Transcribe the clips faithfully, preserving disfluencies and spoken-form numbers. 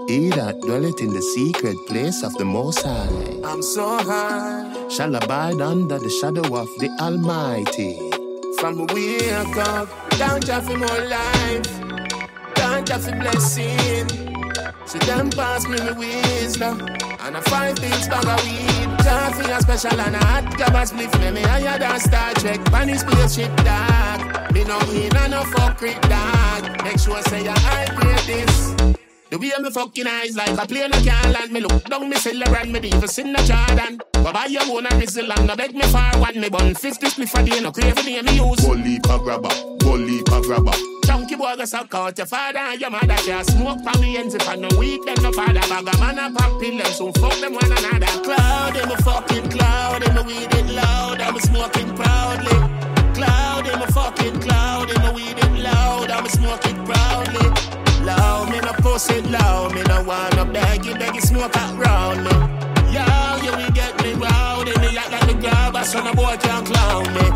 He that dwelleth in the secret place of the Most High, I'm so high, shall abide under the shadow of the Almighty. from a wake up, don't have for more life, don't have for blessing. So them pass me the wisdom, and a five things bag of weed. Coffee a special and a hot grab a spliff. Me me higher than Star Trek, Panny spaceship dog. Me no in and no fuck with dog. Make sure say you hydrate this. The way me fucking eyes like a plane I can't land. Me look down me cellar and me divas in the Jordan. But buy your own a Rizzle and no beg me for one. Me bun fifty spliff a day, no crave a day me use. Bully pa grabber, bully pa grabber. Chunky boy go suck out your father and your mother. Can't smoke for me ends if I no weed then no father. Bag a man a pop pill and soon fuck them one another. Cloud, them a fucking cloud, them a weed it loud. I'm smoking proudly. Cloud, them a fucking cloud, them a weed it loud. I'm smoking proudly. Loud, me no post it loud. Me no wanna beg you, beg you smoke out round me. Yo, you will get me round. And me act like the grabber, so no boy can't clown me.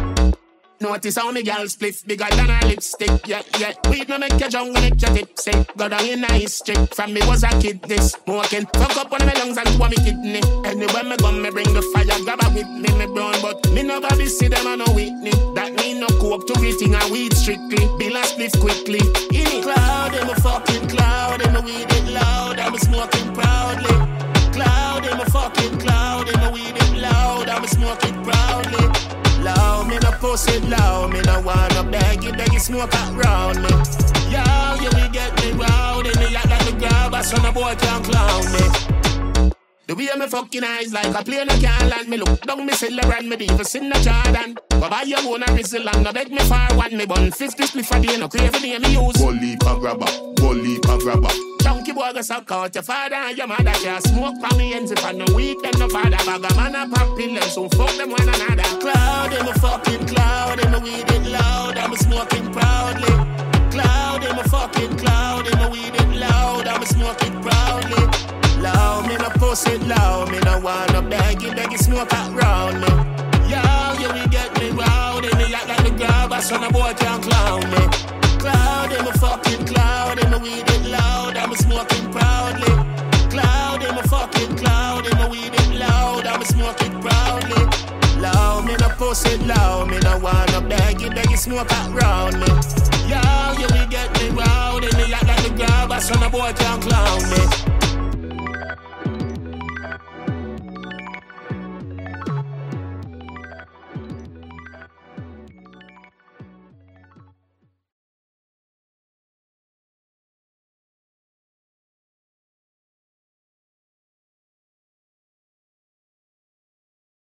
Notice how me gal spliff bigger than her lipstick. Yeah, yeah. Weed no make your jungle make your tip sick. Go down in a history. From me was a kid this smoking. Fuck up one of my lungs and two of me kidney. Anywhere me go me bring the fire. Grab a with me me brown. But me no baby see them and no Whitney. That mean no cope to everything and weed strictly. Bill and spliff quickly. In it cloud, them a fucking cloud. Them a weed it loud. I'm smoking proudly. Cloud, them a fucking cloud. Them a weed it loud. I'm smoking proudly. Loud, me no post it loud. Me no wanna beg you, beg you smoke out round me. Yo, you will get me round. And me act like the grabber, so no boy can't clown me. The way me fucking eyes like a plane I can't land. Me look down me cellar and me divas in the Jordan. But buy your own a Rizzle and no beg me for one. Me bun fifty spliff a day, no crave a day me use. Bully pa grabber, bully pa grabber. Chunky boy go suck out your father and your mother. Can't smoke for me ends if I no weed then no father. Bag a man a pop pill and soon fuck them one another. Cloud, them a fucking cloud, them a weed it loud. I'm smoking proudly. Cloud, them a fucking cloud, them a weed it loud. I'm smoking proudly. Loud, me no post it loud. Me no wanna beg you, beg you smoke out round me. Yo, you will get me round. And me act like the grabber, so no boy can't clown me. Cloud, them a fucking cloud, them a weed it loud. I'm smoking proudly. Cloud, them a fucking cloud, them a weed it loud. I'm smoking proudly. Loud, me no post it loud. Me no wanna beg you, beg you smoke out round me. Yo, you will get me round. And me act like the grabber, so no boy can't clown me.